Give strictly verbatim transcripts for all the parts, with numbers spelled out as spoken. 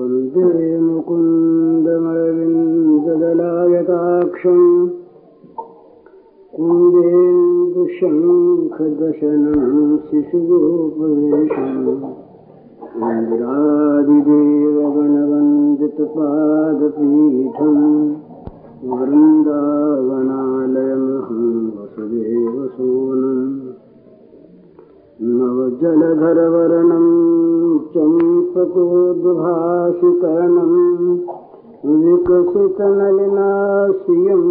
वन्दे मुकुन्दमरविन्ददलायताक्षम् कुन्देन्दुशङ्खदशनं शिशुगोपवेशम् इन्द्रादिदेवगणवन्दितपादपीठम् वृन्दावनालयमहं वसुदेवसूनम् नवजलधरवर्णं चम्पकोद्भासिकर्णं विकसितनलिनास्यं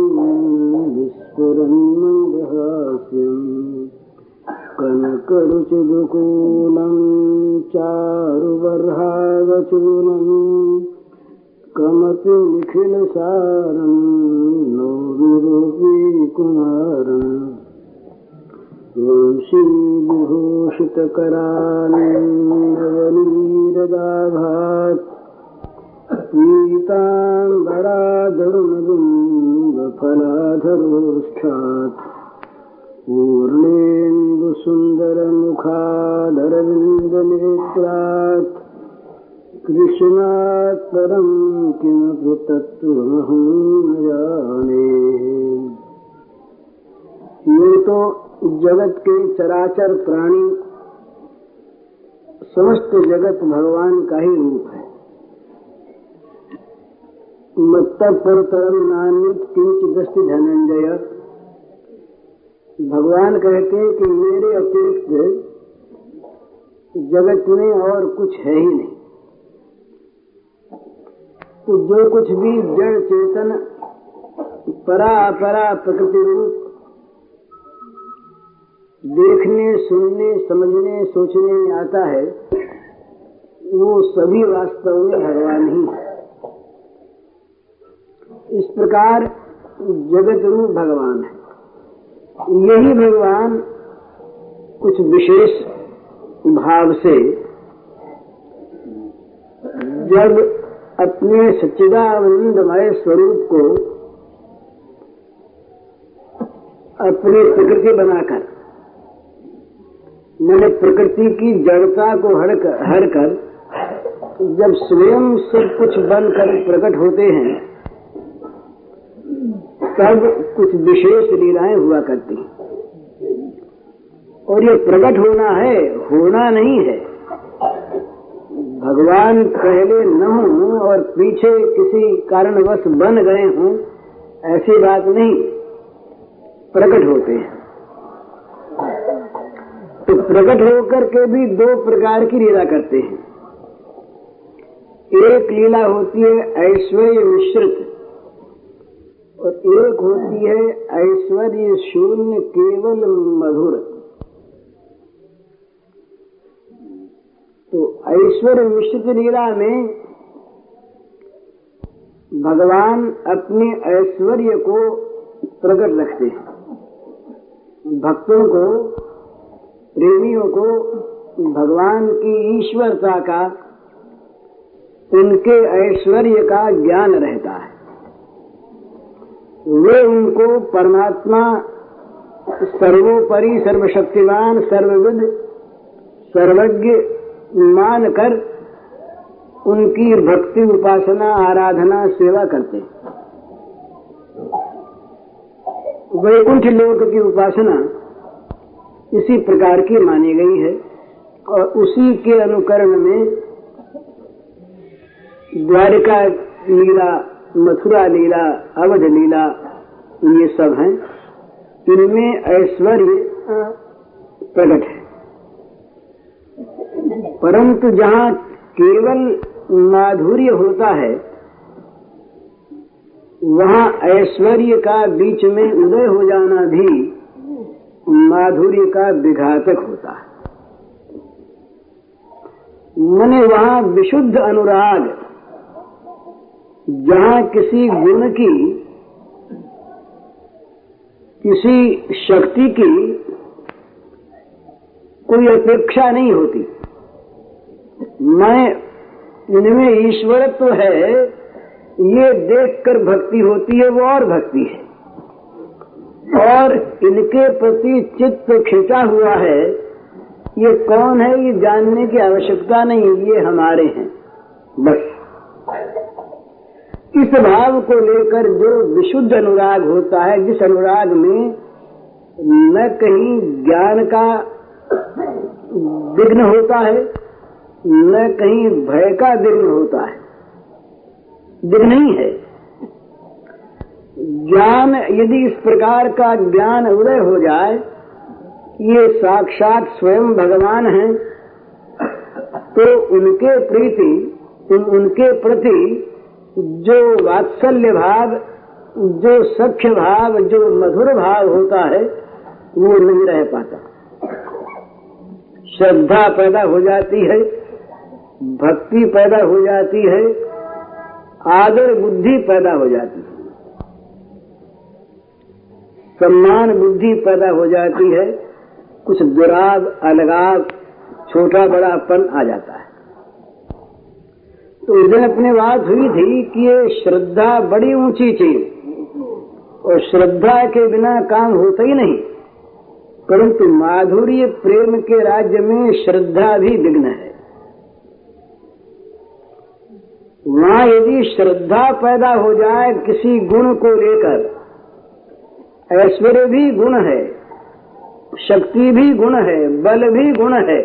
विस्फुरन्मन्दहास्यं कनकरुचिदुकूलं चारुवर्हावचूलं कमपि निखिलसारं नौविरूपीकुमारम् वंशीविभूषितकरालवनीरदाभात् पीताम्बराधरुणबिम्बफलाधरोष्ठात् पूर्णेन्दुसुन्दरमुखादरविन्दनेत्रात् कृष्णात् परं किमपि तत्त्वमहं न जाने। ये तो जगत के चराचर प्राणी समस्त जगत भगवान का ही रूप है। मत्तः परतरम नान्यत् किंचिदस्ति धनंजय। भगवान कहते हैं कि मेरे अतिरिक्त जगत में और कुछ है ही नहीं। तो जो कुछ भी जड़ चेतन परा अपरा प्रकृति रूप देखने सुनने समझने सोचने में आता है, वो सभी वास्तव में भगवान ही है। इस प्रकार जगत रूप भगवान है। यही भगवान कुछ विशेष भाव से जब अपने सच्चिदानंदमय स्वरूप को अपनी प्रकृति बनाकर, मैंने प्रकृति की जड़ता को हर कर, हर कर जब स्वयं सब कुछ बनकर प्रकट होते हैं, तब कुछ विशेष लीलाएं हुआ करती हैं। और ये प्रकट होना है, होना नहीं है। भगवान पहले न हों और पीछे किसी कारणवश बन गए हों, ऐसी बात नहीं। प्रकट होते हैं। तो प्रकट होकर के भी दो प्रकार की लीला करते हैं। एक लीला होती है ऐश्वर्य मिश्रित और एक होती है ऐश्वर्य शून्य केवल मधुर। तो ऐश्वर्य मिश्रित लीला में भगवान अपने ऐश्वर्य को प्रकट रखते हैं। भक्तों को, प्रेमियों को भगवान की ईश्वरता का, उनके ऐश्वर्य का ज्ञान रहता है। वे उनको परमात्मा सर्वोपरि सर्वशक्तिवान सर्वविद सर्वज्ञ मानकर उनकी भक्ति उपासना आराधना सेवा करते। वैकुंठ लोक की उपासना इसी प्रकार की मानी गई है और उसी के अनुकरण में द्वारिका लीला, मथुरा लीला, अवध लीला, ये सब हैं। इनमें ऐश्वर्य प्रकट है। परंतु जहाँ केवल माधुर्य होता है, वहाँ ऐश्वर्य का बीच में उदय हो जाना भी माधुर्य का विघातक होता है। मने वहाँ विशुद्ध अनुराग, जहाँ किसी गुण की, किसी शक्ति की कोई अपेक्षा नहीं होती। मैं इनमें ईश्वरत्व तो है, ये देखकर भक्ति होती है, वो और भक्ति है। और इनके प्रति चित्त खिंचा हुआ है, ये कौन है ये जानने की आवश्यकता नहीं, ये हमारे हैं बस। इस भाव को लेकर जो विशुद्ध अनुराग होता है, जिस अनुराग में न कहीं ज्ञान का विघ्न होता है, न कहीं भय का विघ्न होता है, विघ्न नहीं है। ज्ञान, यदि इस प्रकार का ज्ञान उदय हो जाए, ये साक्षात स्वयं भगवान हैं, तो उनके प्रीति उन, उनके प्रति जो वात्सल्य भाव, जो सख्य भाव, जो मधुर भाव होता है, वो नहीं रह पाता। श्रद्धा पैदा हो जाती है, भक्ति पैदा हो जाती है, आदर बुद्धि पैदा हो जाती है, सम्मान बुद्धि पैदा हो जाती है, कुछ दुराव, अलगाव, छोटा बड़ापन आ जाता है। तो उस दिन अपने बात हुई थी कि ये श्रद्धा बड़ी ऊंची चीज, और श्रद्धा के बिना काम होता ही नहीं, परंतु माधुर्य प्रेम के राज्य में श्रद्धा भी विघ्न है। वहां यदि श्रद्धा पैदा हो जाए किसी गुण को लेकर, ऐश्वर्य भी गुण है, शक्ति भी गुण है, बल भी गुण है,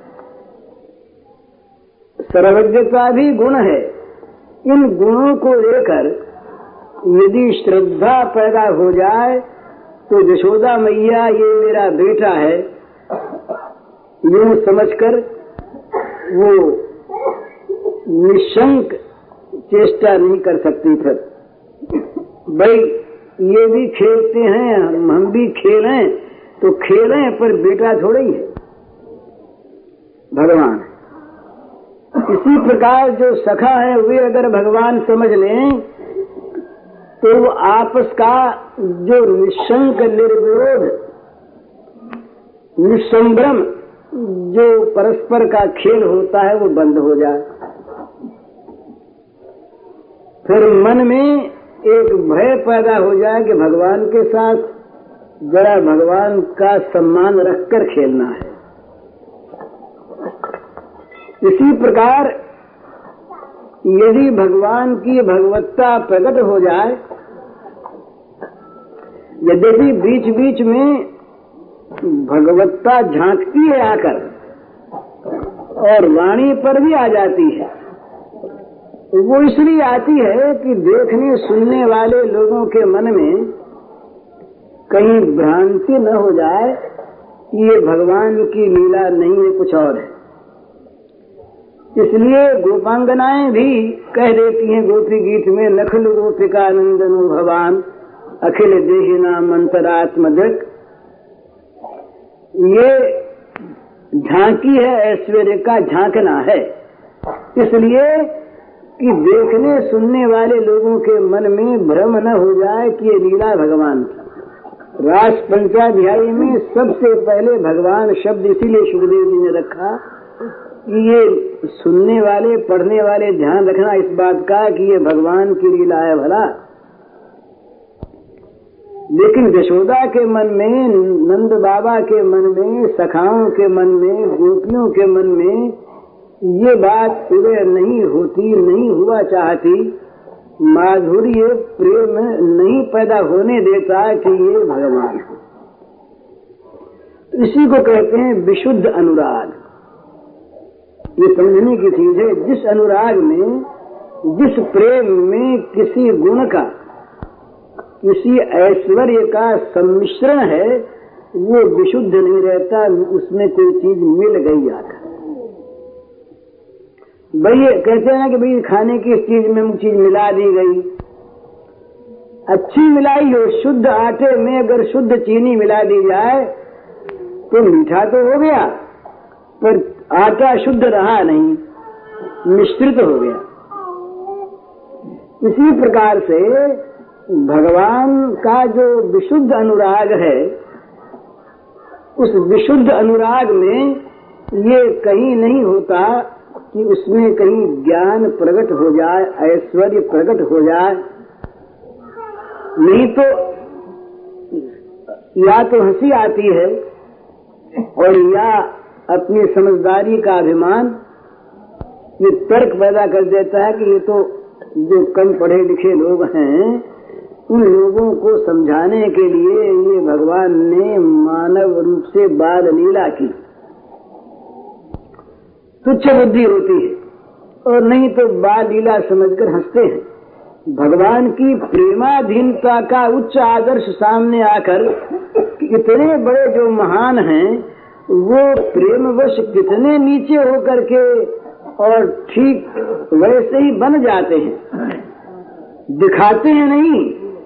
सर्वज्ञता भी गुण है, इन गुणों को लेकर यदि श्रद्धा पैदा हो जाए तो यशोदा मैया ये मेरा बेटा है यूं समझकर वो निशंक चेष्टा नहीं कर सकती। फिर भाई ये भी खेलते हैं, हम भी खेलें तो खेलें, पर बेटा थोड़ा ही है भगवान। इसी प्रकार जो सखा है वे अगर भगवान समझ लें तो आपस का जो निशंक निर्विरोध निसंभ्रम जो परस्पर का खेल होता है वो बंद हो जाए। फिर मन में एक भय पैदा हो जाए कि भगवान के साथ जरा भगवान का सम्मान रखकर खेलना है। इसी प्रकार यदि भगवान की भगवत्ता प्रकट हो जाए, यद्यपि बीच बीच में भगवत्ता झांकती है आकर और वाणी पर भी आ जाती है, वो इसलिए आती है कि देखने सुनने वाले लोगों के मन में कहीं भ्रांति न हो जाए कि ये भगवान की लीला नहीं है, कुछ और है। इसलिए गोपांगनाएं भी कह देती हैं गोपी गीत में, नखल गोपिका नंदनो भगवान अखिल देहि नाम अंतरात्मदृक। ये झांकी है, ऐश्वर्य का झांकना है, इसलिए कि देखने सुनने वाले लोगों के मन में भ्रम न हो जाए कि ये लीला भगवान की। रास पंचाध्यायी में सबसे पहले भगवान शब्द इसीलिए सुखदेव जी ने रखा कि ये सुनने वाले पढ़ने वाले ध्यान रखना इस बात का कि ये भगवान की लीला है भला। लेकिन यशोदा के मन में, नंद बाबा के मन में, सखाओं के मन में, गोपियों के मन में ये बात उदय नहीं होती, नहीं हुआ चाहती, माधुर्य प्रेम नहीं पैदा होने देता कि ये भगवान है। इसी को कहते हैं विशुद्ध अनुराग। ये समझने की चीज है, जिस अनुराग में, जिस प्रेम में किसी गुण का, किसी ऐश्वर्य का सम्मिश्रण है, वो विशुद्ध नहीं रहता, उसमें कोई चीज मिल गई आकर। भाई कहते हैं कि भाई खाने की इस चीज में चीज मिला दी गई, अच्छी मिलाई हो, शुद्ध आटे में अगर शुद्ध चीनी मिला दी जाए तो मीठा तो हो गया, पर आटा शुद्ध रहा नहीं, मिश्रित हो गया। इसी प्रकार से भगवान का जो विशुद्ध अनुराग है, उस विशुद्ध अनुराग में ये कहीं नहीं होता कि उसमें कहीं ज्ञान प्रकट हो जाए, ऐश्वर्य प्रकट हो जाए। नहीं तो या तो हंसी आती है और या अपनी समझदारी का अभिमान ये तर्क पैदा कर देता है कि ये तो जो कम पढ़े लिखे लोग हैं, उन लोगों को समझाने के लिए ये भगवान ने मानव रूप से बाल लीला की। तुच्छ बुद्धि होती है और नहीं तो बाल लीला समझकर हंसते हैं। भगवान की प्रेमाधीनता का उच्च आदर्श सामने आकर कितने बड़े जो महान हैं वो प्रेमवश कितने नीचे होकर के और ठीक वैसे ही बन जाते हैं, दिखाते हैं नहीं,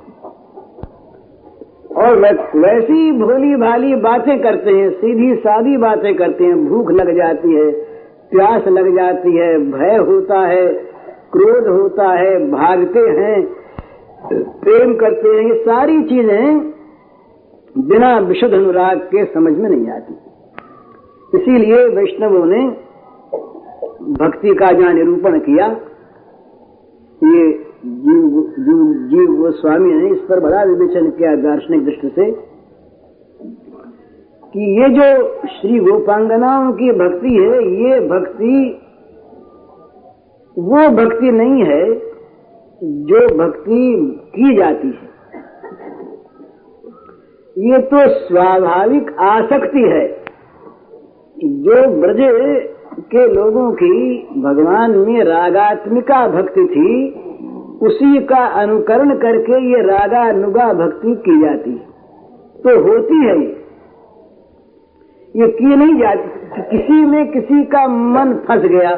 और वैसी ही भोली भाली बातें करते हैं, सीधी सादी बातें करते हैं। भूख लग जाती है, प्यास लग जाती है, भय होता है, क्रोध होता है, भागते हैं, प्रेम करते हैं, ये सारी चीजें बिना विशुद्ध अनुराग के समझ में नहीं आती। इसीलिए वैष्णवों ने भक्ति का जहाँ निरूपण किया, ये जीव जीव जीव गोस्वामी ने इस पर बड़ा विवेचन किया दार्शनिक दृष्टि से कि ये जो श्री गोपांगनाओं की भक्ति है, ये भक्ति वो भक्ति नहीं है जो भक्ति की जाती है। ये तो स्वाभाविक आसक्ति है। जो ब्रज के लोगों की भगवान में रागात्मिका भक्ति थी, उसी का अनुकरण करके ये रागानुगा भक्ति की जाती है, तो होती है ये ये की नहीं जाती। किसी में किसी का मन फंस गया,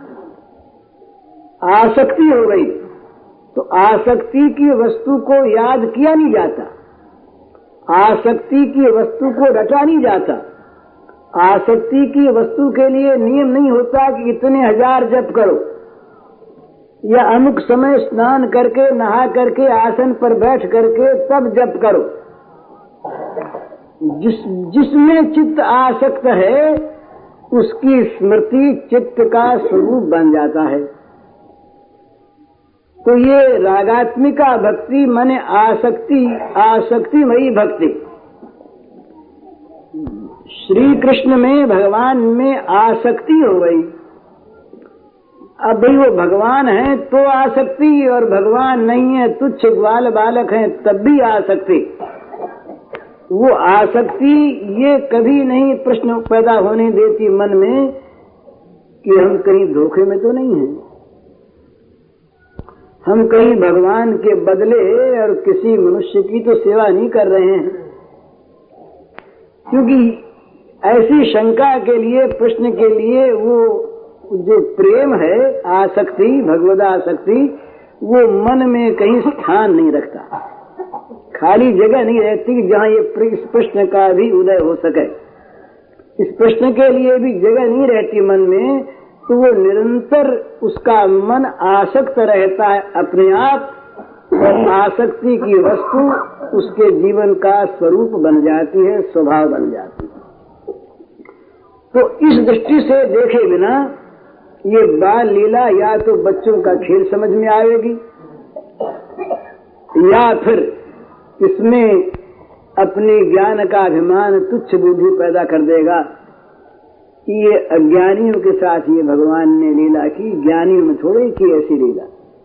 आसक्ति हो गई, तो आसक्ति की वस्तु को याद किया नहीं जाता, आसक्ति की वस्तु को रटा नहीं जाता, आसक्ति की वस्तु के लिए नियम नहीं होता कि इतने हजार जप करो या अमुक समय स्नान करके नहा करके आसन पर बैठ करके तब जप करो। जिस जिसमें चित्त आसक्त है उसकी स्मृति चित्त का स्वरूप बन जाता है। तो ये रागात्मिका भक्ति माने आसक्ति, आसक्तिमयी भक्ति। श्री कृष्ण में भगवान में आसक्ति हो गई। अब भाई वो भगवान है तो आसक्ति, और भगवान नहीं है तुच्छ ग्वाल बालक है तब भी आसक्ति। वो आसक्ति ये कभी नहीं प्रश्न पैदा होने देती मन में कि हम कहीं धोखे में तो नहीं हैं, हम कहीं भगवान के बदले और किसी मनुष्य की तो सेवा नहीं कर रहे हैं। क्योंकि ऐसी शंका के लिए, प्रश्न के लिए वो जो प्रेम है, आसक्ति, भगवद आसक्ति, वो मन में कहीं स्थान नहीं रखता, खाली जगह नहीं रहती जहाँ ये इस प्रश्न का भी उदय हो सके। इस प्रश्न के लिए भी जगह नहीं रहती मन में, तो वो निरंतर उसका मन आसक्त रहता है अपने आप, और आसक्ति की वस्तु उसके जीवन का स्वरूप बन जाती है, स्वभाव बन जाती है। तो इस दृष्टि से देखे बिना ये बाल लीला या तो बच्चों का खेल समझ में आएगी, या फिर इसमें अपने ज्ञान का अभिमान, तुच्छ बुद्धि पैदा कर देगा कि ये अज्ञानियों के साथ ये भगवान ने लीला की, ज्ञानियों में थोड़े की ऐसी लीला।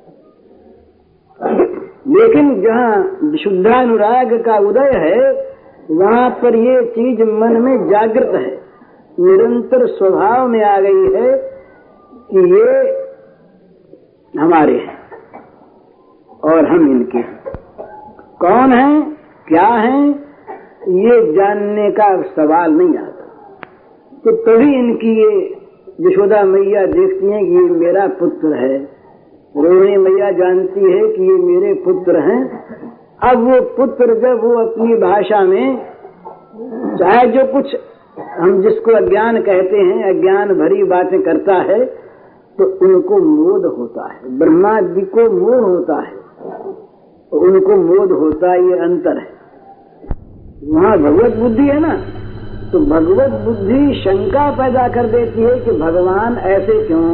लेकिन जहाँ विशुद्धानुराग का उदय है, वहाँ पर ये चीज मन में जागृत है, निरंतर स्वभाव में आ गई है कि ये हमारे हैं और हम इनके हैं। कौन है, क्या है, ये जानने का सवाल नहीं आता। तो तभी इनकी ये यशोदा मैया देखती हैं कि ये मेरा पुत्र है, रोहिणी मैया जानती है कि ये मेरे पुत्र हैं। अब वो पुत्र जब वो अपनी भाषा में चाहे जो कुछ हम जिसको अज्ञान कहते हैं, अज्ञान भरी बातें करता है, तो उनको मोद होता है। ब्रह्मा जी को मोह होता है, उनको मोद होता है, ये अंतर है। वहाँ भगवत बुद्धि है ना, तो भगवत बुद्धि शंका पैदा कर देती है कि भगवान ऐसे क्यों,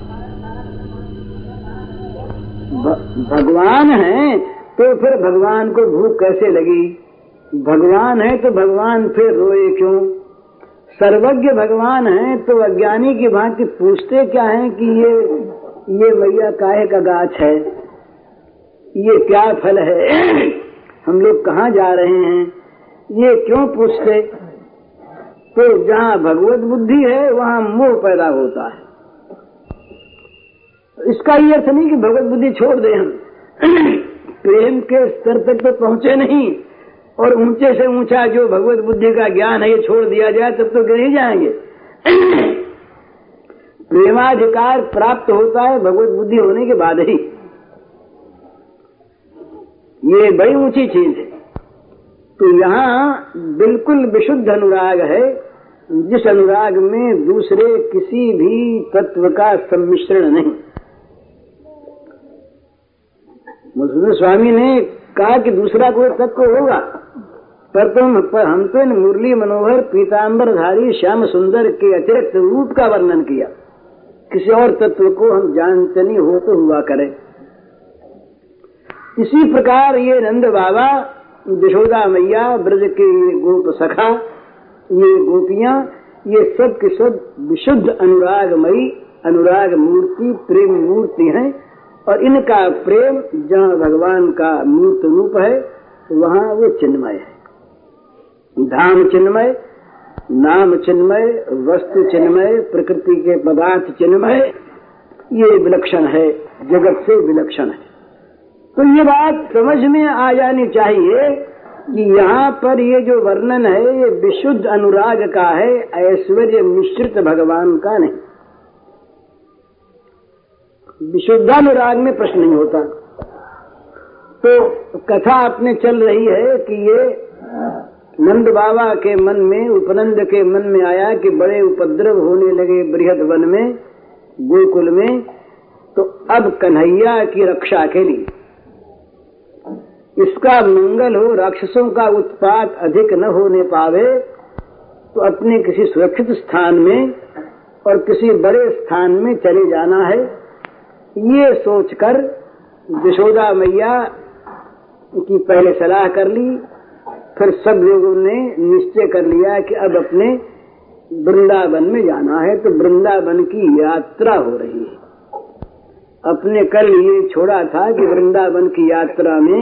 भगवान है तो फिर भगवान को भूख कैसे लगी, भगवान है तो भगवान फिर रोए क्यों, सर्वज्ञ भगवान है तो अज्ञानी की भांति पूछते क्या है कि ये ये मैया काहे का गाछ है, ये क्या फल है, हम लोग कहाँ जा रहे हैं, ये क्यों पूछते? तो जहाँ भगवत बुद्धि है वहाँ मोह पैदा होता है। इसका ये अर्थ नहीं कि भगवत बुद्धि छोड़ दें हम, प्रेम के स्तर तक तो पहुंचे नहीं, और ऊंचे से ऊंचा जो भगवत बुद्धि का ज्ञान है ये छोड़ दिया जाए तब तो गिर ही जाएंगे। प्रेमाधिकार प्राप्त होता है भगवत बुद्धि होने के बाद ही, ये बड़ी ऊंची चीज है। तो यहाँ बिल्कुल विशुद्ध अनुराग है, जिस अनुराग में दूसरे किसी भी तत्व का सम्मिश्रण नहीं। मधुसूदन स्वामी ने कहा कि दूसरा कोई तत्व होगा, पर तुम पर हम तो मुरली मनोहर पीतांबरधारी श्याम सुंदर के अतिरिक्त रूप का वर्णन किया, किसी और तत्व को हम जानते नहीं, हो तो हुआ करें। इसी प्रकार ये नंद बाबा, यशोदा मैया, ब्रज के ये गोप सखा, ये गोपियां, ये सब के सब विशुद्ध अनुरागमयी अनुराग मूर्ति, प्रेम मूर्ति हैं। और इनका प्रेम जहाँ भगवान का मूर्त रूप है वहाँ वो चिन्मय है। धाम चिन्मय, नाम चिन्मय, वस्तु चिन्मय, प्रकृति के पदार्थ चिन्मय, ये विलक्षण है, जगत से विलक्षण है। तो ये बात समझ में आ जानी चाहिए कि यहाँ पर ये जो वर्णन है ये विशुद्ध अनुराग का है, ऐश्वर्य मिश्रित भगवान का नहीं। विशुद्धानुराग में प्रश्न नहीं होता। तो कथा अपने चल रही है कि ये नंद बाबा के मन में, उपनंद के मन में आया कि बड़े उपद्रव होने लगे बृहद वन में, गोकुल में, तो अब कन्हैया की रक्षा के लिए, इसका मंगल हो, राक्षसों का उत्पात अधिक न होने पावे, तो अपने किसी सुरक्षित स्थान में और किसी बड़े स्थान में चले जाना है। ये सोचकर यशोदा मैया की पहले सलाह कर ली, फिर सब लोगों ने निश्चय कर लिया कि अब अपने वृंदावन में जाना है। तो वृंदावन की यात्रा हो रही है। अपने कल ये छोड़ा था कि वृंदावन की यात्रा में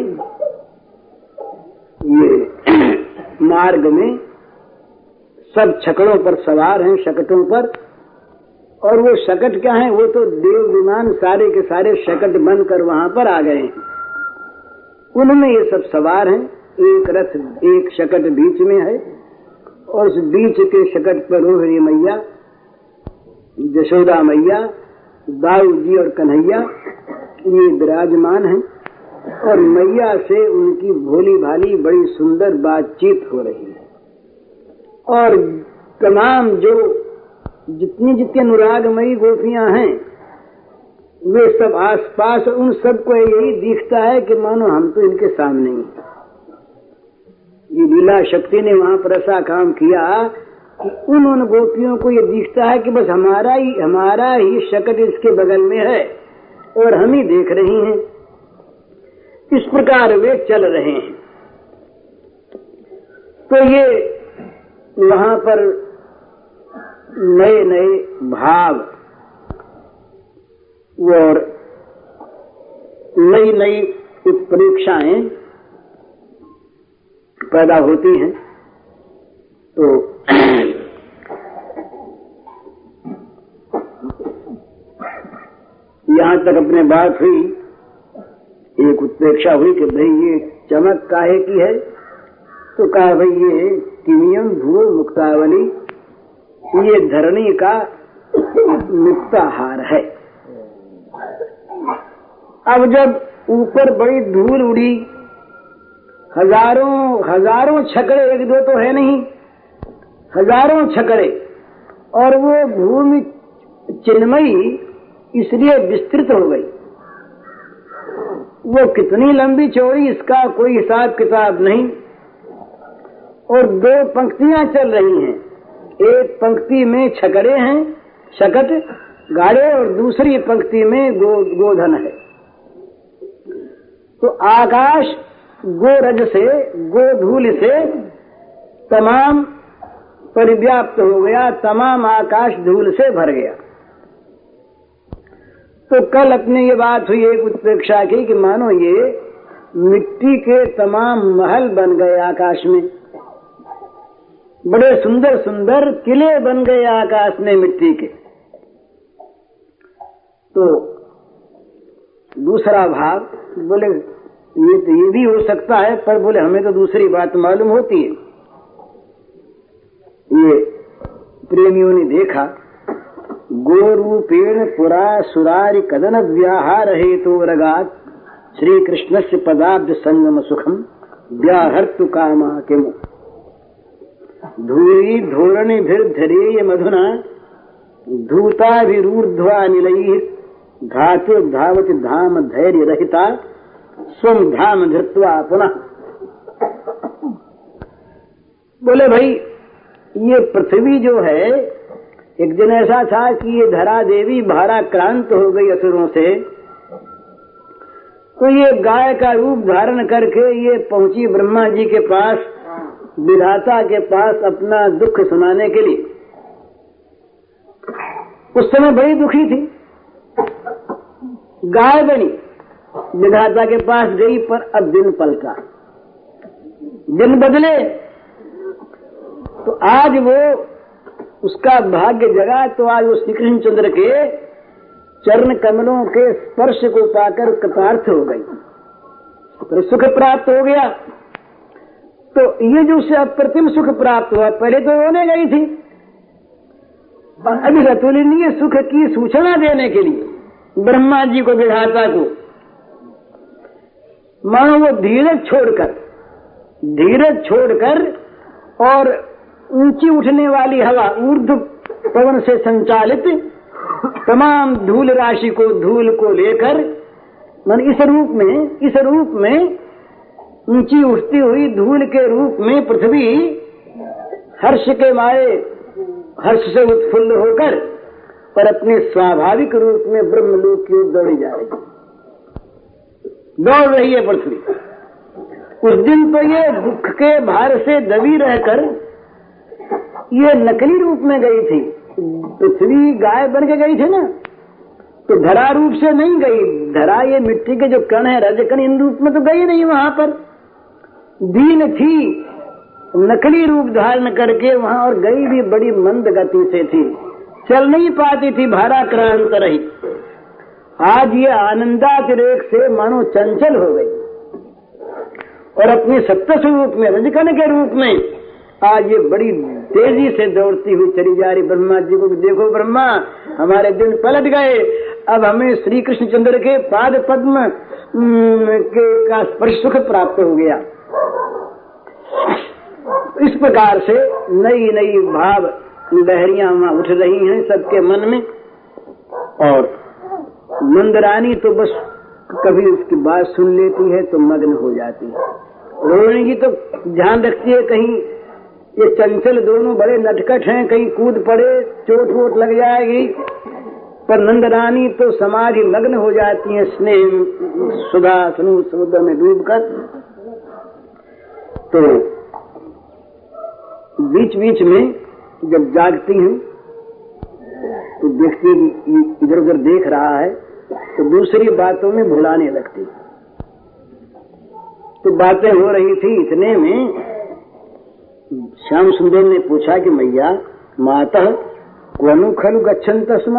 ये मार्ग में सब छकड़ों पर सवार हैं, शकटों पर, और वो शकट क्या है, वो तो देव विमान सारे के सारे शकट बनकर वहां पर आ गए हैं। उनमें ये सब सवार हैं। एक रथ, एक शकट बीच में है, और उस बीच के शकट पर रोहिणी मैया, यशोदा मैया, दाऊ जी और कन्हैया ये विराजमान हैं। और मैया से उनकी भोली भाली बड़ी सुंदर बातचीत हो रही है। और तमाम जो जितनी जितनी अनुरागमयी गोपियां हैं वे सब आसपास, उन सबको यही दिखता है कि मानो हम तो इनके सामने ही। ये लीला शक्ति ने वहां पर ऐसा काम किया कि उन उन गोपियों को ये दिखता है कि बस हमारा ही हमारा ही शकट इसके बगल में है और हम ही देख रही हैं। इस प्रकार वे चल रहे हैं। तो ये वहां पर नए नए भाव और नई नई उत्प्रेक्षाएं पैदा होती हैं। तो यहां तक अपने बात हुई, एक उत्प्रेक्षा हुई कि भाई ये चमक काहे की है, तो कहा भाई ये किमियम धूल मुक्तावली, ये धरणी का मुक्ताहार है। अब जब ऊपर बड़ी धूल उड़ी, हजारों हजारों छकड़े, एक दो तो है नहीं, हजारों छकड़े, और वो भूमि चिन्मयी इसलिए विस्तृत हो गई। वो कितनी लंबी चौड़ी इसका कोई हिसाब किताब नहीं। और दो पंक्तियां चल रही हैं, एक पंक्ति में छकड़े हैं, शकट गाड़े, और दूसरी पंक्ति में गो गोधन है। तो आकाश गोरज से, गोधूल से तमाम परिव्याप्त हो गया, तमाम आकाश धूल से भर गया। तो कल अपने ये बात हुई एक उत्प्रेक्षा की कि मानो ये मिट्टी के तमाम महल बन गए आकाश में, बड़े सुंदर सुंदर किले बन गए आकाश में मिट्टी के। तो दूसरा भाग बोले ये तो ये भी हो सकता है, पर बोले हमें तो दूसरी बात मालूम होती है। ये प्रेमियों ने देखा, गोरूपेण पुरा सुरारि कदन व्याहार हेतु रगात श्री कृष्ण से पदाब्ज संगम सुखम व्याहर्तु कामा के मुख धूरी धोरणी भीर धरेय मधुना धूताभिरूर्ध्वा निलैः धातु धावत धाम धैर्य रहिता स्वम धाम धृत्वा पुनः। बोले भाई ये पृथ्वी जो है, एक दिन ऐसा था कि ये धरा देवी भाराक्रांत हो गई असुरों से, तो ये गाय का रूप धारण करके ये पहुंची ब्रह्मा जी के पास, विधाता के पास अपना दुख सुनाने के लिए। उस समय बड़ी दुखी थी, गाय बनी, विधाता के पास गई, पर अब दिन पलटा, दिन बदले। तो आज वो उसका भाग्य जगा, तो आज वो श्री कृष्ण चंद्र के चरण कमलों के स्पर्श को पाकर कृतार्थ हो गई, तो सुख प्राप्त हो गया। तो ये जो उसे अप्रतिम सुख प्राप्त हुआ, पहले तो रोने गई थी, अभी रतुलिनी सुख की सूचना देने के लिए ब्रह्मा जी को, विधाता को, मानो वो धीरज छोड़कर धीरज छोड़कर और ऊंची उठने वाली हवा, ऊर्ध्व पवन से संचालित तमाम धूल राशि को, धूल को लेकर, मन इस रूप में इस रूप में ऊंची उठती हुई धूल के रूप में पृथ्वी हर्ष के मारे, हर्ष से उत्फुल्ल होकर पर अपने स्वाभाविक रूप में ब्रह्मलोक की ओर दौड़ी जा रही, दौड़ रही है पृथ्वी। उस दिन तो ये दुख के भार से दबी रहकर ये नकली रूप में गई थी। पृथ्वी गाय बन के गई थी ना, तो धरा रूप से नहीं गई। धरा ये मिट्टी के जो कण है, रजकण, इन रूप में तो गई नहीं, वहां पर दीन थी, नकली रूप धारण करके वहां, और गई भी बड़ी मंद गति से थी, चल नहीं पाती थी, भाराक्रांत रही। आज ये आनंदातिरेक से मानो चंचल हो गई और अपने सत्य स्वरूप में, रजकण के रूप में आज ये बड़ी तेजी से दौड़ती हुई चली जा रही। ब्रह्मा जी को देखो, ब्रह्मा हमारे दिन पलट गए, अब हमें श्री कृष्ण चंद्र के पाद पद्म के का स्पर्श सुख प्राप्त हो गया। इस प्रकार से नई नई भाव लहरियां वहां उठ रही हैं सबके मन में। और मंदरानी तो बस कभी उसकी बात सुन लेती है तो मग्न हो जाती है। रोहिणी जी तो ध्यान रखती है, कहीं ये चंचल दोनों बड़े नटखट हैं, कहीं कूद पड़े, चोट वोट लग जाएगी। पर नंदरानी तो समाधि मग्न हो जाती है, स्नेह सुधा सनु समुद्र में डूबकर। तो बीच बीच में जब जागती हैं तो देखती इधर उधर देख रहा है, तो दूसरी बातों में भुलाने लगती। तो बातें हो रही थी, इतने में श्याम सुंदर ने पूछा कि मैया माता क्वनु खलु गच्छन्त स्म।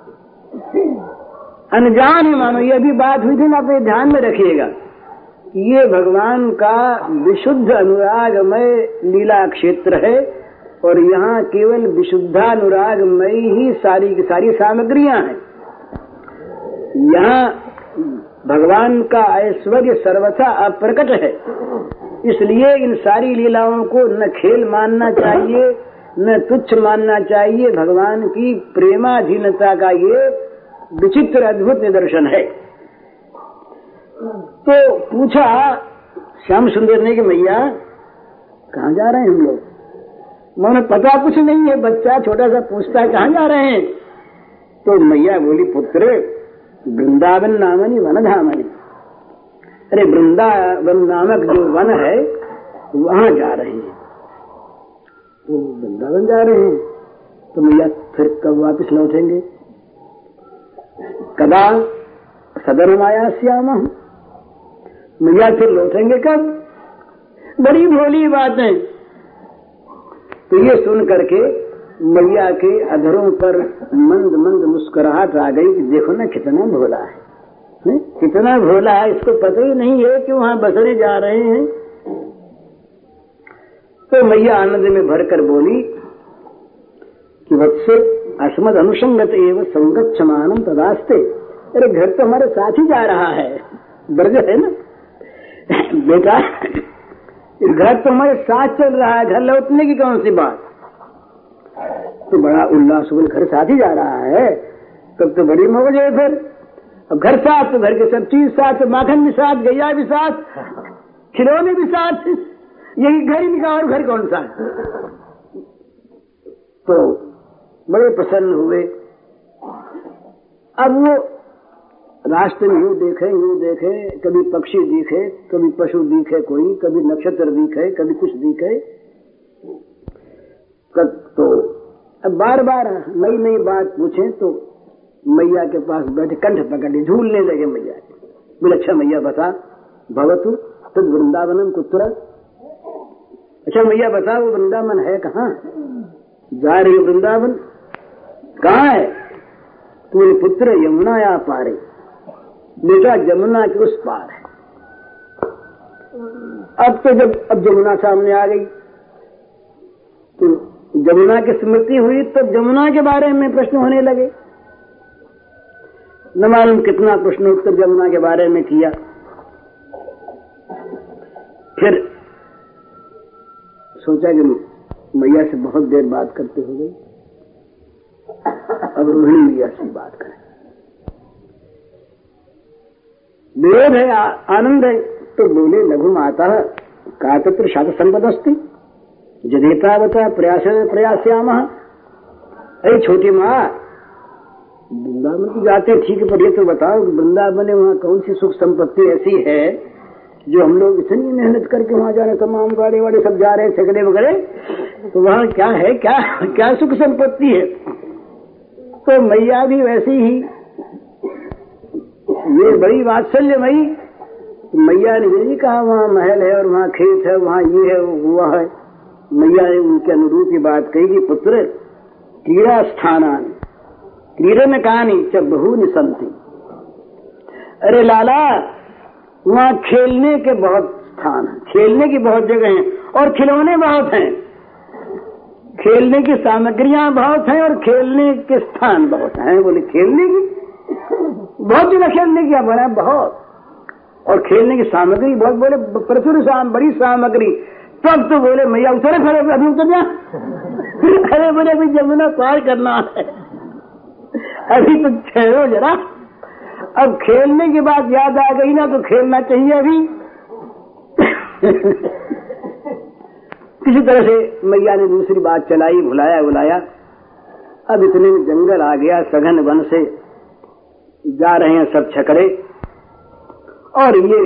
अनजान है मानो, ये भी बात हुई थी ना, अपने ध्यान में रखिएगा। ये भगवान का विशुद्ध अनुरागमय लीला क्षेत्र है, और यहाँ केवल विशुद्धानुरागमय ही सारी की सारी सामग्रियां हैं। यहाँ भगवान का ऐश्वर्य सर्वथा अप्रकट है, इसलिए इन सारी लीलाओं को न खेल मानना चाहिए, न तुच्छ मानना चाहिए। भगवान की प्रेमाधीनता का ये विचित्र अद्भुत निदर्शन है। तो पूछा श्याम सुंदर ने कि मैया कहाँ जा रहे हैं हम लोग? मैंने पता कुछ नहीं है, बच्चा छोटा सा पूछता है कहाँ जा रहे हैं? तो मैया बोली पुत्र वृंदावन नामनी वन धामनी। अरे वृंदावन नामक जो वन है वहां जा रहे हैं। तो वृंदावन जा रहे हैं, तो मैया फिर कब वापस लौटेंगे? कदा सदन माया श्याम, मैया फिर लौटेंगे कब? बड़ी भोली बात है। तो ये सुन करके मैया के अधरों पर मंद मंद मुस्कुराहट आ गई कि देखो ना कितना भोला है, है? कितना भोला है, इसको पता ही नहीं है कि वहां बसरे जा रहे हैं। तो मैया आनंद में भरकर बोली कि वत्स अस्मद अनुसंगत एवं संगच्छमानम तदास्ते। अरे घर तो हमारे साथ ही जा रहा है, ब्रज है ना बेटा, घर तो हमारे साथ चल रहा है, घर लौटने की कौन सी बात। तो बड़ा उल्लास हुआ, घर साथ ही जा रहा है, तब तो बड़ी मौज है। फिर अब घर साथ तो घर के सब चीज साथ, माखन भी साथ, गैया भी साथ, खिलौने भी साथ, यही घर ही का और घर कौन सा। तो बड़े प्रसन्न हुए। अब वो रास्ते में यूं देखे यूं देखे, कभी पक्षी दिखे, कभी पशु दिखे, कोई कभी नक्षत्र दिखे, कभी कुछ दिखे। तो अब बार बार नई नई बात पूछे तो मैया के पास बैठे कंठ पकड़े झूलने लगे मैया। बोले अच्छा मैया बता, भवतु तद वृंदावनम कुत्र। अच्छा मैया बता वो वृंदावन है कहाँ, जा रही वृंदावन कहाँ है। तो मेरे पुत्र यमुना या पारे, बेटा जमुना के उस पार है। अब तो जब अब जमुना सामने आ गई तो जमुना की स्मृति हुई, तो जमुना के बारे में प्रश्न होने लगे। न मालूम कितना प्रश्न उत्तर जमुना के बारे में किया। फिर सोचा कि मैया से बहुत देर बात करते हो गई, अब रोहिणी मैया से बात करें। विरोध है, आनंद है, तो बोले लघु माता का तत्र शास्त्र संपदस्ति जदेतावता प्रयास प्रयास्याम। अरे छोटी माँ, वृंदावन की जाते ठीक है, पर ये तो बताओ वृंदावन में वहाँ कौन सी सुख संपत्ति ऐसी है जो हम लोग इतनी मेहनत करके वहाँ जाने, तमाम गाड़ी वाड़े सब जा रहे हैं छकड़े वगैरह, तो वहाँ क्या है, क्या क्या सुख संपत्ति है। तो मैया भी वैसी ही, ये बड़ी वात्सल्य मई। मैया ने यही कहा वहाँ महल है और वहाँ खेत है, वहाँ ये है वो हुआ है। मैया ने उनके अनुरूप ही बात कही कि पुत्र क्रीड़ा स्थानान क्रीडन कहानी च बहुनि संति। अरे लाला, वहाँ खेलने के बहुत स्थान है, खेलने की बहुत जगह हैं और खिलौने बहुत हैं, खेलने की सामग्रियां बहुत हैं और खेलने के स्थान बहुत हैं। बोले खेलने की बहुत जगह खेलने की बना बहुत, और खेलने की सामग्री बहुत। बोले प्रचुर साम बड़ी सामग्री। तब तो बोले मैया उतरे, खड़े अभी उतर जा। अरे बोले अभी जमुना पार करना है, अभी तो ठहरो जरा। अब खेलने की बात याद आ गई ना, तो खेलना चाहिए अभी। किसी तरह से मैया ने दूसरी बात चलाई, भुलाया बुलाया। अब इतने में जंगल आ गया, सघन वन से जा रहे हैं सब छकड़े, और ये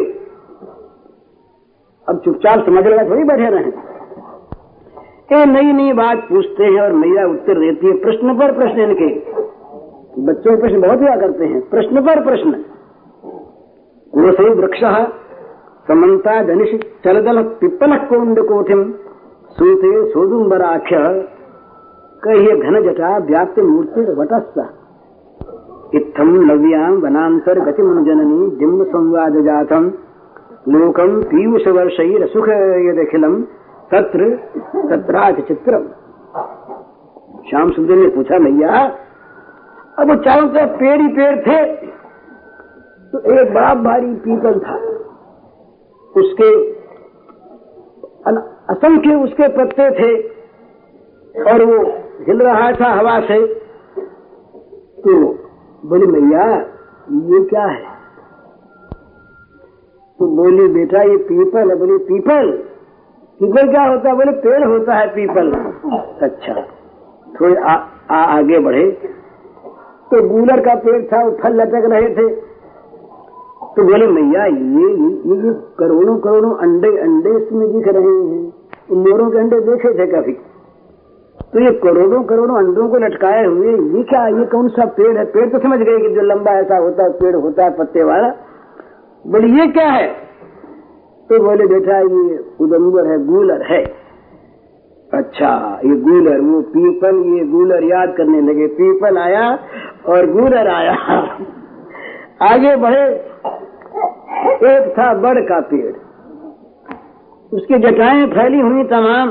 अब चुपचाप समझ लगा थोड़ी बैठे रहे। ये नई नई बात पूछते हैं और मैया उत्तर देती है प्रश्न पर प्रश्न। इनके बच्चों के प्रश्न बहुत हुआ करते हैं, प्रश्न पर प्रश्न। कुरसे वृक्ष समन्ता धनिष चलदल पिप्पल कोंड कोटिम सूते सोदुम्बराख्य कह्य घन जटा व्याप्त मूर्ति वटस्थ इत्थम नव्याम वनांतर गतिम जननी जिम्ब संवाद जातम लोकम पीयूष वर्षैर सुख यदखिलम तत्र तत्राच चित्रम। श्याम सुंदर ने पूछा मैया, अब वो चारों तरफ पेड़ ही पेड़ थे, तो एक बड़ा भारी पीपल था, उसके असंख्य उसके पत्ते थे और वो हिल रहा था हवा से। तो बोली मैया ये क्या है। तो बोली बेटा ये पीपल है। बोली पीपल पीपल क्या होता है। बोले पेड़ होता है पीपल। अच्छा, थोड़े आ, आ, आगे बढ़े तो गूलर का पेड़ था, वो फल लटक रहे थे। तो बोले मैया ये ये ये करोड़ों करोड़ों अंडे अंडे इसमें दिख रहे हैं, मोरों के अंडे देखे थे कभी। तो ये करोड़ों करोड़ों अंडों को लटकाए हुए ये क्या, ये कौन सा पेड़ है। पेड़ तो समझ गए कि जो लंबा ऐसा होता है पेड़ होता है पत्ते वाला। बोले ये क्या है। तो बोले बेटा ये उदंबर है, गूलर है। अच्छा ये गूलर, वो पीपल, ये गूलर याद करने लगे। पीपल आया और गूलर आया। आगे बढ़े, एक था बड़ का पेड़, उसकी जटाएं फैली हुई तमाम।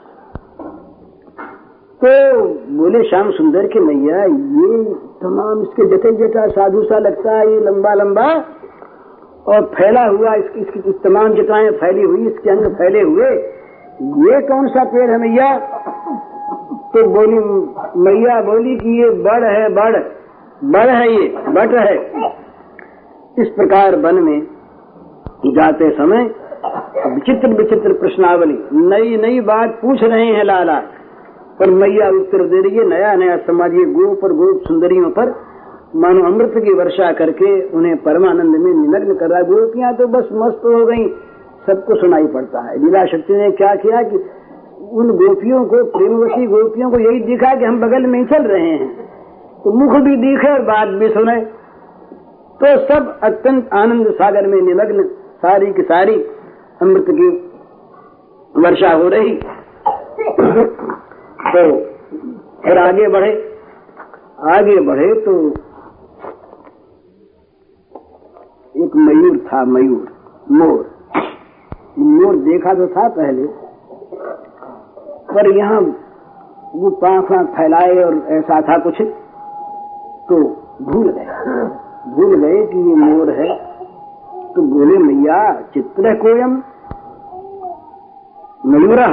तो बोले श्याम सुंदर के मैया ये तमाम इसके जटे जटा साधु सा लगता है, ये लंबा लंबा और फैला हुआ, इसकी इसकी तमाम जटाएं फैली हुई, इसके अंग फैले हुए, ये कौन सा पेड़ है मैया? तो बोली मैया बोली कि ये बड़ है, बड़ बड़ है, ये बट है। इस प्रकार वन में जाते समय विचित्र विचित्र प्रश्नावली, नई नई बात पूछ रहे हैं लाला, पर मैया उत्तर दे रही है नया नया समाज। ये गोप और गोप सुंदरियों पर मानो अमृत की वर्षा करके उन्हें परमानंद में निमग्न कर रहा। गोपियां तो बस मस्त हो गई, सबको सुनाई पड़ता है। लीला शक्ति ने क्या किया कि उन गोपियों को, प्रेमवती गोपियों को यही दिखा कि हम बगल में ही चल रहे हैं, तो मुख भी दिखे और बात भी सुने। तो सब अत्यंत आनंद सागर में निमग्न, सारी की सारी अमृत की वर्षा हो रही। तो फिर आगे बढ़े, आगे बढ़े तो एक मयूर था, मयूर, मोर। मोर देखा तो था पहले, पर यहाँ वो पांख फैलाए और ऐसा था कुछ, तो भूल गए भूल गए कि ये मोर है। तो बोले मैया चित्र कोयम मयूरा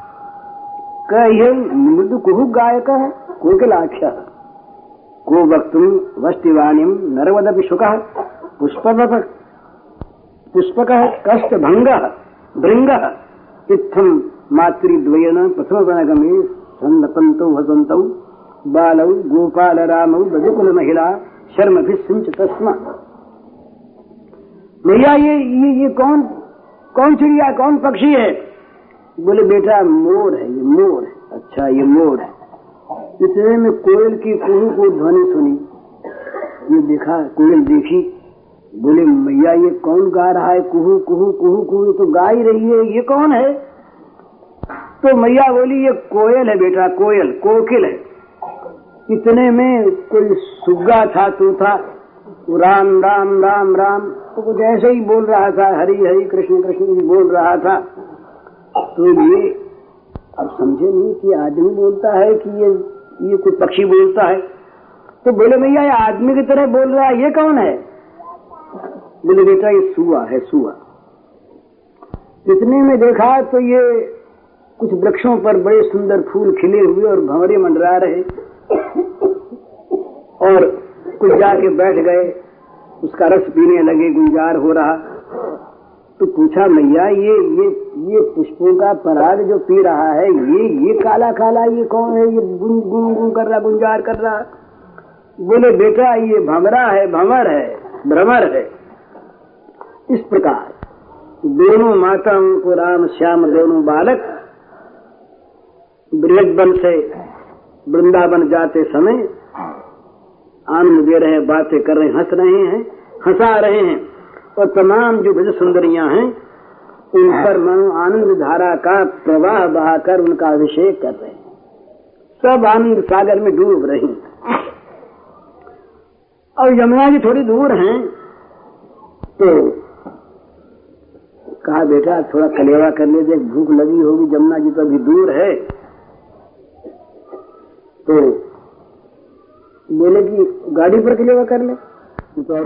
कह मृदु कुहु गायक है कोकिलाख्या को वक्तुम वस्तिवाणीम नरवदपि शुकः पुष्पक पुष्पक कष्ट भंग भृंग इत्थम मातृद्वयन प्रथम वनगमे सन्नपन्तौ हसन्तौ बालौ गोपाल रामौ बजुकुल महिला शर्म भी सिंच तस्मा। भैया ये ये ये कौन कौन चिड़िया, कौन पक्षी है? बोले बेटा मोर है, ये मोर है। अच्छा ये मोर है। इतने में कोयल की कुहू को ध्वनि सुनी, ये देखा, कोयल देखी। बोले मैया ये कौन गा रहा है? कुहू कुहू कुहू कुहू तो गा ही रही है, ये कौन है? तो मैया बोली ये कोयल है बेटा, कोयल, कोकिल है। इतने में कोई सुग्गा था, तो था राम राम राम राम, तो कुछ ऐसे ही बोल रहा था, हरि हरि कृष्ण कृष्ण भी बोल रहा था। तो ये अब समझे नहीं कि आदमी बोलता है कि ये ये कोई पक्षी बोलता है। तो बोले भैया ये आदमी की तरह बोल रहा है, ये कौन है? बोले बेटा ये सुआ है, सुआ। इतने में देखा तो ये कुछ वृक्षों पर बड़े सुंदर फूल खिले हुए और भंवरे मंडरा रहे, और कुछ जाके बैठ गए, उसका रस पीने लगे, गुंजार हो रहा। तो पूछा मैया ये ये ये पुष्पों का पराग जो पी रहा है, ये ये काला काला ये कौन है? ये गुं गुं गुं कर रहा, गुंजार कर रहा। बोले बेटा ये भंवरा है, भंवर है, भ्रमर है। इस प्रकार दोनों माताओं को राम श्याम दोनों बालक बृहद्वन से वृंदावन जाते समय आनंद दे रहे, बातें कर रहे, हंस रहे हैं, हंसा रहे हैं, और तमाम जो ब्रज सुंदरियां हैं उन पर मनो आनंद धारा का प्रवाह बहाकर उनका अभिषेक कर रहे हैं। सब आनंद सागर में डूब रही हैं। और यमुना जी थोड़ी दूर हैं, तो कहा बेटा थोड़ा कलेवा कर ले, देख भूख लगी होगी, यमुना जी तो अभी दूर है। तो बोले कि गाड़ी पर कलेवा कर ले, तो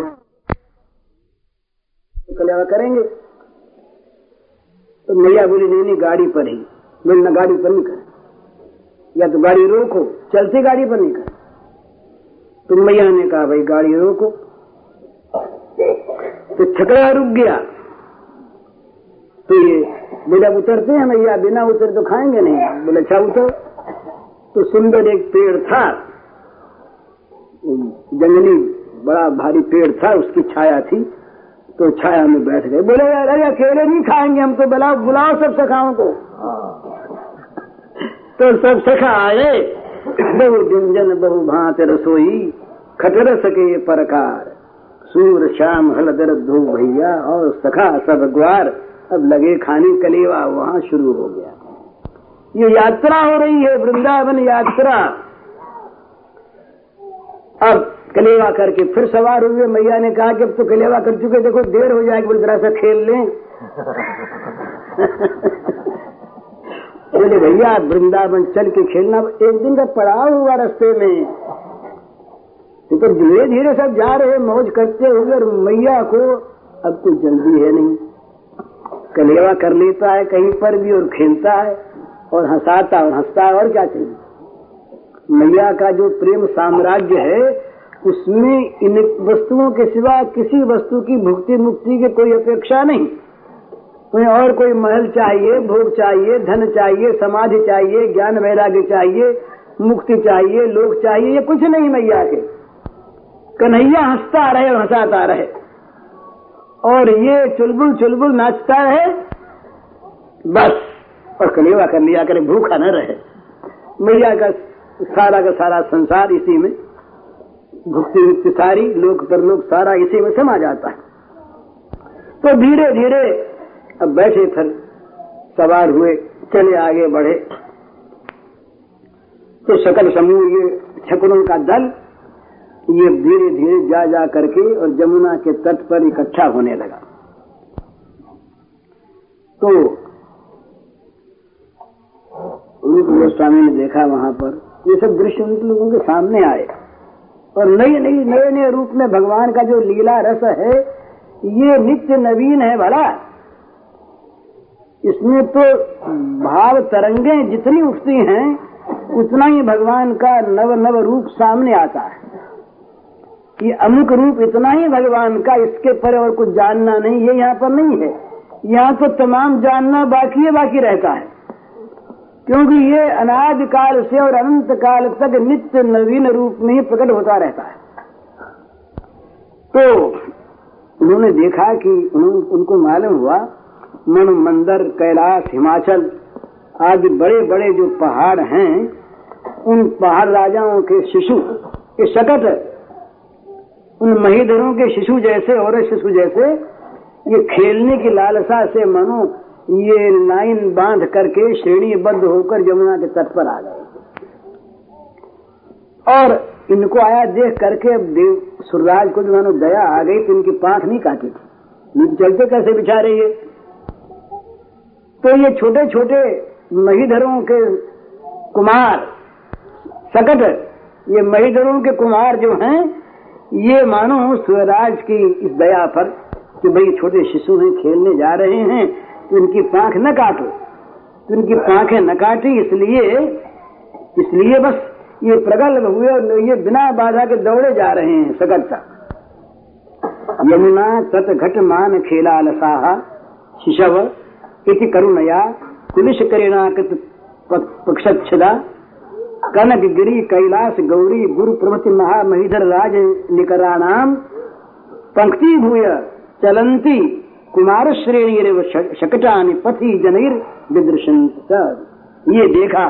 कलेवा करेंगे। तो मैया बोली नहीं नहीं गाड़ी पर ही। बोले ना गाड़ी पर नहीं कर, या तो गाड़ी रोको, चलती गाड़ी पर नहीं कर। तो मैया ने कहा भाई गाड़ी रोको। तो छकड़ा रुक गया। तो ये बोला उतरते हैं मैया, बिना उतर तो खाएंगे नहीं। बोले अच्छा उतर। तो सुंदर एक पेड़ था, जंगली बड़ा भारी पेड़ था, उसकी छाया थी, तो छाया में बैठ गए। बोले अरे अकेले नहीं खाएंगे हम, तो बुलाओ बुलाओ सब सखाओं को। तो सब सखा आए, बहु व्यंजन बहु भांत रसोई, खटर सके परकार, सूर श्याम हलदर धो भैया, और सखा सब ग्वार अब लगे खाने कलेवा, वहां शुरू हो गया। ये यात्रा हो रही है, वृंदावन यात्रा। अब कलेवा करके फिर सवार हुए। मैया ने कहा कि अब तो कलेवा कर चुके, देखो देर हो जाएगी, बोले जरा सा खेल लें। बोले भैया वृंदावन चल के खेलना, एक दिन का पड़ाव हुआ रास्ते में, तो धीरे धीरे सब जा रहे मौज करते हुए, और मैया को अब कोई जल्दी है नहीं, कलेवा कर लेता है कहीं पर भी और खेलता है और हंसाता और हंसता है, और क्या चाहिए। मैया का जो प्रेम साम्राज्य है उसमें इन वस्तुओं के सिवा किसी वस्तु की भुक्ति मुक्ति की कोई अपेक्षा नहीं। उन्हें और कोई महल चाहिए, भोग चाहिए, धन चाहिए, समाधि चाहिए, ज्ञान वैराग्य चाहिए, मुक्ति चाहिए, लोग चाहिए, ये कुछ नहीं मैया के। कन्हैया हंसता रहे और हंसाता रहे और ये चुलबुल चुलबुल नाचता रहे बस, और कलेवा कर लिया करे, भूखा न रहे। मैया का सारा का सारा संसार इसी में, भुक्ति मुक्ति सारी, लोक परलोक सारा इसी में समा जाता है। तो धीरे धीरे अब बैठे फिर सवार हुए, चले आगे बढ़े, तो सकल समूह ये छकड़ों का दल ये धीरे धीरे जा जा करके और जमुना के तट पर इकट्ठा होने लगा। तो रूप गोस्वामी ने देखा वहां पर ये सब दृश्य उन लोगों के सामने आए, और नई नई नए नए रूप में भगवान का जो लीला रस है ये नित्य नवीन है। भला इसमें तो भाव तरंगें जितनी उठती हैं उतना ही भगवान का नव नव रूप सामने आता है। ये अमुक रूप इतना ही भगवान का, इसके पर और कुछ जानना नहीं, ये यहाँ पर नहीं है। यहाँ तो तमाम जानना बाकी है, बाकी रहता है, क्योंकि ये अनादि काल से और अनंत काल तक नित्य नवीन रूप में ही प्रकट होता रहता है। तो उन्होंने देखा कि उनको मालूम हुआ मनु मंदर, कैलाश, हिमाचल आदि बड़े बड़े जो पहाड़ हैं, उन पहाड़ राजाओं के शिशु के शकट, उन महीधरों के शिशु जैसे और शिशु जैसे ये खेलने की लालसा से मानो ये लाइन बांध करके श्रेणीबद्ध होकर यमुना के तट पर आ गए। और इनको आया देख करके अब देव सूर्यराज को जो मानो दया आ गई, तो इनकी पांख नहीं काटी थी, नीचे चलते कैसे बेचारे ये। तो ये छोटे छोटे महीधरों के कुमार सकट, ये महीधरों के कुमार जो हैं, ये मानो सूर्यराज की इस दया पर कि भाई छोटे शिशु हैं, खेलने जा रहे हैं, तो इनकी पांख न काटो, तो इनकी पांखें न काटी, इसलिए इसलिए बस ये प्रगल्भ हुए और ये बिना बाधा के दौड़े जा रहे हैं सकट तक। यमुना तट घट मान खेला लसाहा शिशव इति करुणया कुलिश करेणाकृत पक्षच्छदा कनक गिरी कैलाश गौरी गुरु प्रभृति महामहीधर राज निकराणाम पंक्ति भूय चलंती कुमार श्रेणी शकटानि पथि जनैर विदृशंत। ये देखा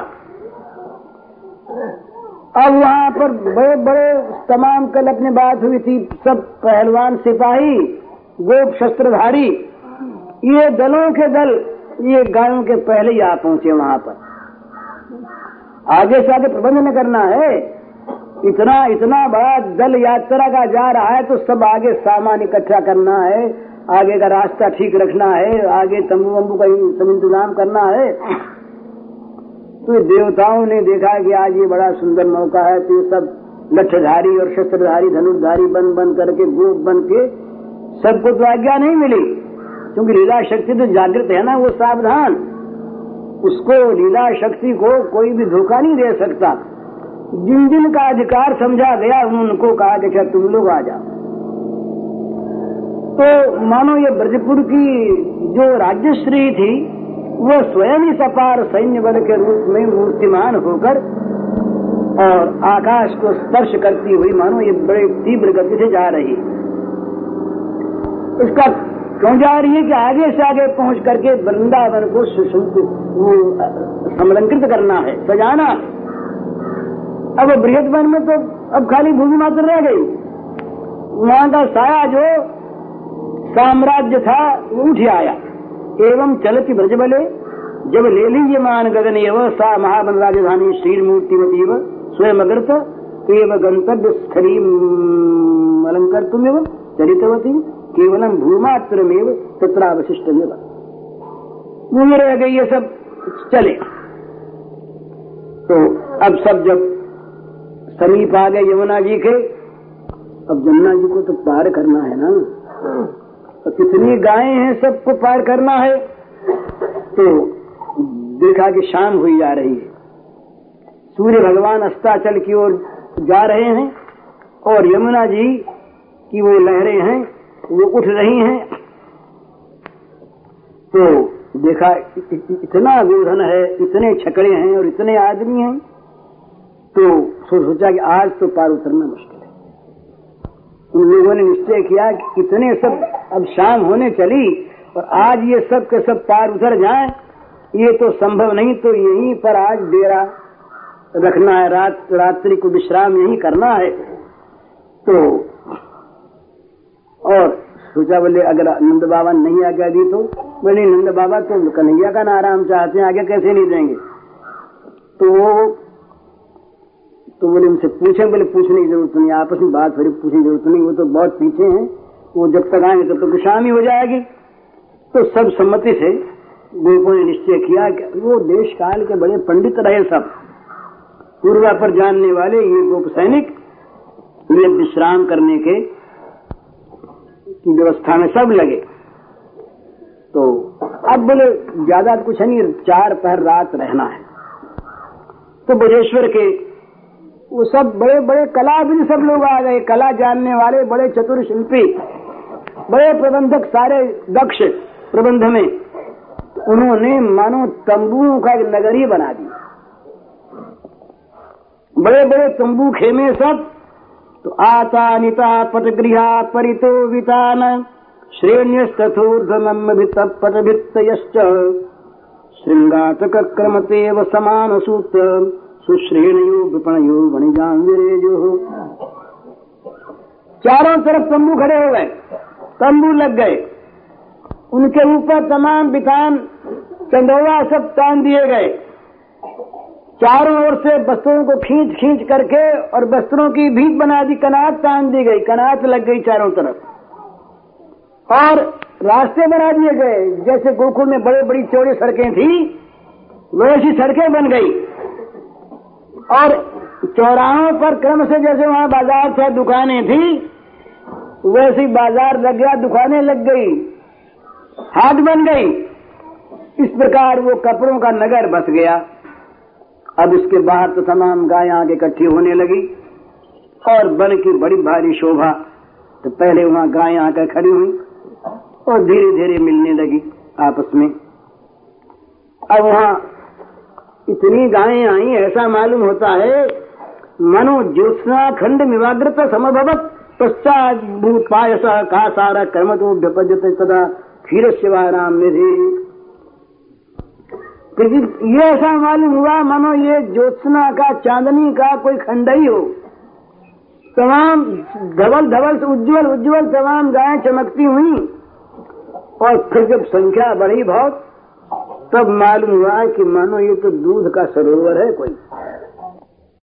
अब वहां पर बड़े बड़े तमाम कल अपने बात हुई थी, सब पहलवान सिपाही गोप शस्त्रधारी, ये दलों के दल ये गायों के पहले ही आ पहुंचे वहां पर। आगे से आगे प्रबंध न करना है, इतना इतना बड़ा दल यात्रा का जा रहा है, तो सब आगे सामान इकट्ठा करना है, आगे का रास्ता ठीक रखना है, आगे तंबू वंबू का सब इंतजाम करना है। तो देवताओं ने देखा कि आज ये बड़ा सुंदर मौका है, तो ये सब लठधारी और शस्त्रधारी धनुषधारी बन बन करके गोप बन के, सबको तो आज्ञा नहीं मिली, क्योंकि लीला शक्ति तो जागृत है ना, वो सावधान, उसको लीला शक्ति को कोई भी धोखा नहीं दे सकता। जिन जिन का अधिकार समझा गया उनको कहा कि क्या तुम लोग आ जाओ। तो मानो ये ब्रजपुर की जो राज्यश्री थी वो स्वयं ही सपार सैन्य बल के रूप में मूर्तिमान होकर और आकाश को स्पर्श करती हुई मानो ये बड़े तीव्र गति से जा रही। इसका क्यों जा रही है कि आगे से आगे पहुंच करके वृंदावन को समलंकृत करना है, सजाना। अब बृहद वन में तो अब खाली भूमि मात्र रह गई, वहां का साया जो साम्राज्य था वो उठ आया, एवं चलति ब्रजबले जब ले लीजिए मान गगन एवं सा महाबन राजधानी श्री मूर्तिमती स्वयं अग्रत एवं गंतव्य स्थली अलंकर तुम एवं चरितवती केवलम भूमात्रमेव तत्रावशिष्ट घूम रह गई ये सब चले। तो अब सब जब समीप आ गए यमुना जी के, अब यमुना जी को तो पार करना है ना, तो कितनी गायें हैं सबको पार करना है। तो देखा कि शाम हुई जा रही है, सूर्य भगवान अस्ताचल की ओर जा रहे हैं और यमुना जी की वो लहरें हैं वो उठ रही हैं। तो देखा इतना व्यवधान है, इतने छकड़े हैं और इतने आदमी हैं, तो सोचा कि आज तो पार उतरना मुश्किल है। उन लोगों ने निश्चय किया कि इतने सब अब शाम होने चली और आज ये सब के सब पार उतर जाएं, ये तो संभव नहीं, तो यहीं पर आज डेरा रखना है, रात रात्रि को विश्राम यहीं करना है। तो और सोचा बोले अगर नंद बाबा नहीं आज्ञा दी तो, बोले नंद बाबा तो कन्हैया का आराम चाहते हैं, आगे कैसे नहीं देंगे। तो वो तो बोले उनसे पूछे, बोले पूछने की जरूरत नहीं, आपस में बात फिर पूछने की जरूरत नहीं, वो तो बहुत पीछे हैं, वो जब तक आएंगे तब तो शाम ही हो जाएगी। तो सब सम्मति से गोपों ने निश्चय किया कि वो देश काल के बड़े पंडित रहे, सब पूर्वा पर जानने वाले ये गोप सैनिक, ये विश्राम करने के व्यवस्था में सब लगे। तो अब बोले ज्यादा कुछ नहीं, चार पहर रात रहना है। तो ब्रजेश्वर के वो सब बड़े बड़े कलाविद सब लोग आ गए, कला जानने वाले बड़े चतुर शिल्पी, बड़े प्रबंधक, सारे दक्ष प्रबंध में। उन्होंने मानो तंबुओं का एक नगरी बना दी, बड़े बड़े तंबू खेमे सब। तो आता निता पटगृहा परितो वितान श्रेण्यस्तथोर्धनमित पटभित्तयश्च श्रृंगाटक क्रमतेव समान सूत्र सुश्रेणयो विपणयो वणिजांगिरेजो। चारों तरफ तंबू खड़े हो गए, तंबू लग गए, उनके ऊपर तमाम बितान चंदौवा सब तान दिए गए। चारों ओर से वस्त्रों को खींच खींच करके और वस्त्रों की भीख बना दी, कनात तान दी गई, कनात लग गई चारों तरफ। और रास्ते बना दिए गए, जैसे गोकुल में बड़े बड़ी चौड़ी सड़कें थी वैसी सड़कें बन गई। और चौराहों पर क्रम से जैसे वहां बाजार था, दुकानें थी, वैसी बाजार लग गया, दुकानें लग गई, हाट बन गई। इस प्रकार वो कपड़ों का नगर बस गया। अब उसके बाहर तो तमाम गायें आगे इकट्ठी होने लगी और वन की बड़ी भारी शोभा। तो पहले वहां गायें आकर खड़ी हुई और धीरे धीरे मिलने लगी आपस में। अब वहां इतनी गायें आई, ऐसा मालूम होता है मनो ज्योत्स्ना खंड विवाग्रत समभवत पश्चात भूत पायस का सारा कर्म तो व्यपजत सदा क्षीर शिवाराम निधि। ये ऐसा मालूम हुआ मानो ये ज्योत्सना का, चांदनी का कोई खंड ही हो। तमाम धवल धवल से उज्जवल उज्जवल तमाम गायें चमकती हुई। और फिर जब संख्या बढ़ी बहुत, तब मालूम हुआ कि मानो ये तो दूध का सरोवर है कोई।